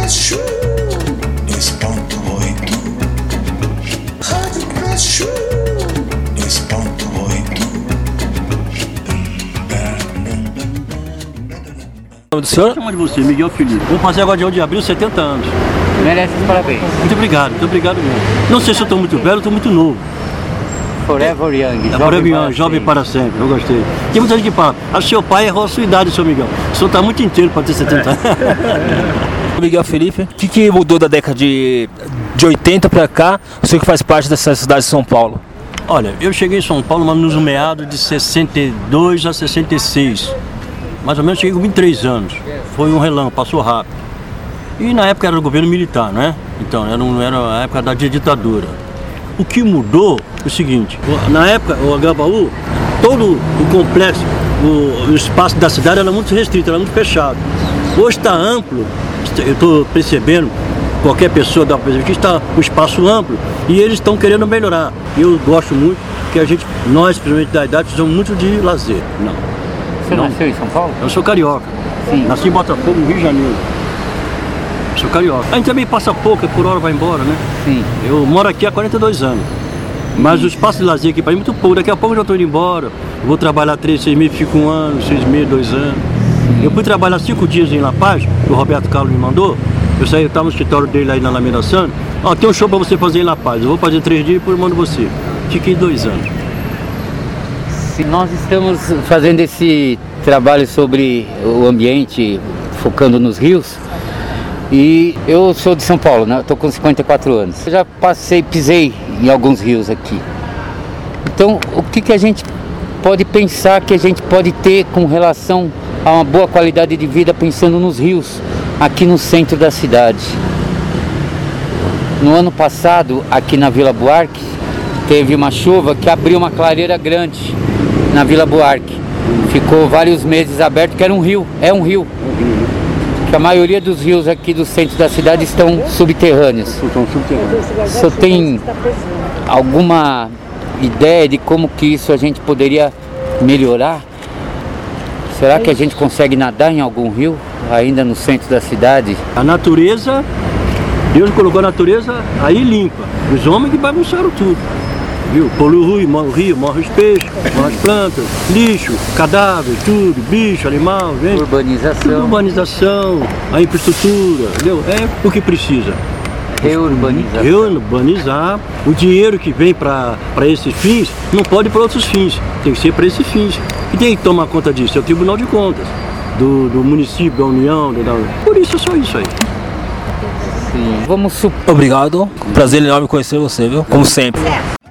Pressure 2.8. Rádio Pressure 2.8. O nome do senhor? Chama de você, Miguel Felipe. Vou fazer agora de 1 de abril 70 anos. Merece os parabéns. Muito obrigado mesmo. Não sei se eu estou muito velho ou estou muito novo. Forever Young. Forever Young, jovem para sempre. Eu gostei. Tem muita gente que fala, acho que seu pai errou a sua idade, seu Miguel. O senhor está muito inteiro para ter 70 anos. Miguel Felipe, o que mudou da década de 80 para cá, o senhor que faz parte dessa cidade de São Paulo? Olha, eu cheguei em São Paulo nos meados de 62 a 66. Mais ou menos cheguei com 23 anos. Foi um relâmpago, passou rápido. E na época era o governo militar, não é? Então, era a época da ditadura. O que mudou é o seguinte, na época, o Agabaú, todo o complexo, o espaço da cidade era muito restrito, era muito fechado. Hoje está amplo, eu estou percebendo, qualquer pessoa dá para perceber que está um espaço amplo e eles estão querendo melhorar. Eu gosto muito que nós, principalmente da idade, precisamos muito de lazer. Você nasceu em São Paulo? Eu sou carioca. Sim. Nasci em Botafogo, no Rio de Janeiro. Sou carioca. A gente também passa pouco, por hora vai embora, né? Sim. Eu moro aqui há 42 anos. Mas o espaço de lazer aqui para mim é muito pouco. Daqui a pouco eu já estou indo embora. Eu vou trabalhar 3, 6 meses, fico 1 ano, 6 meses, 2 anos. Eu fui trabalhar 5 dias em La Paz, que o Roberto Carlos me mandou. Eu estava no escritório dele aí na Alameda Santos. Ó, tem um show para você fazer em La Paz. Eu vou fazer 3 dias e depois eu mando você. Fiquei 2 anos. Nós estamos fazendo esse trabalho sobre o ambiente, focando nos rios. E eu sou de São Paulo, né? Estou com 54 anos. Eu já pisei em alguns rios aqui. Então, o que a gente pode pensar que a gente pode ter com relação a uma boa qualidade de vida pensando nos rios, aqui no centro da cidade? No ano passado, aqui na Vila Buarque, teve uma chuva que abriu uma clareira grande na Vila Buarque. Ficou vários meses aberto, que era um rio, é um rio. Que a maioria dos rios aqui do centro da cidade estão subterrâneos. O senhor tem alguma ideia de como que isso a gente poderia melhorar? Será que a gente consegue nadar em algum rio, ainda no centro da cidade? A natureza, Deus colocou a natureza aí limpa. Os homens que bagunçaram tudo. Viu? Polui o rio, morre os peixes, morre as plantas, lixo, cadáver, tudo, bicho, animal, gente. Urbanização. Tudo urbanização, a infraestrutura, entendeu? É o que precisa. Reurbanizar. O dinheiro que vem para esses fins não pode ir para outros fins, tem que ser para esses fins. E tem que tomar conta disso, é o Tribunal de Contas, do município, da União, por isso é só isso aí. Sim. Obrigado, prazer enorme conhecer você, viu? Como sempre.